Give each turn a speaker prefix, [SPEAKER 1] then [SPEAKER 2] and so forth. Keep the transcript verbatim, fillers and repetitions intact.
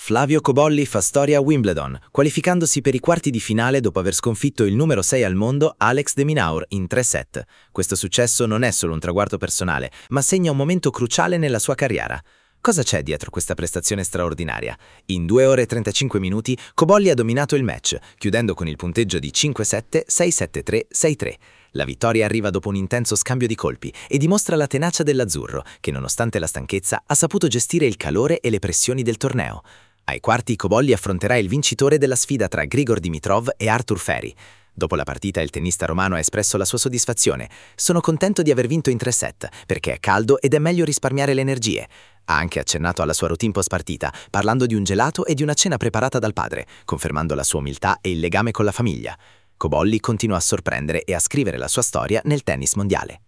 [SPEAKER 1] Flavio Cobolli fa storia a Wimbledon, qualificandosi per i quarti di finale dopo aver sconfitto il numero sei al mondo Alex de Minaur in tre set. Questo successo non è solo un traguardo personale, ma segna un momento cruciale nella sua carriera. Cosa c'è dietro questa prestazione straordinaria? In due ore e trentacinque minuti, Cobolli ha dominato il match, chiudendo con il punteggio di cinque sette, sei sette tre, sei tre. La vittoria arriva dopo un intenso scambio di colpi e dimostra la tenacia dell'azzurro, che nonostante la stanchezza ha saputo gestire il calore e le pressioni del torneo. Ai quarti Cobolli affronterà il vincitore della sfida tra Grigor Dimitrov e Arthur Feri. Dopo la partita il tennista romano ha espresso la sua soddisfazione. «Sono contento di aver vinto in tre set, perché è caldo ed è meglio risparmiare le energie». Ha anche accennato alla sua routine post partita, parlando di un gelato e di una cena preparata dal padre, confermando la sua umiltà e il legame con la famiglia. Cobolli continua a sorprendere e a scrivere la sua storia nel tennis mondiale.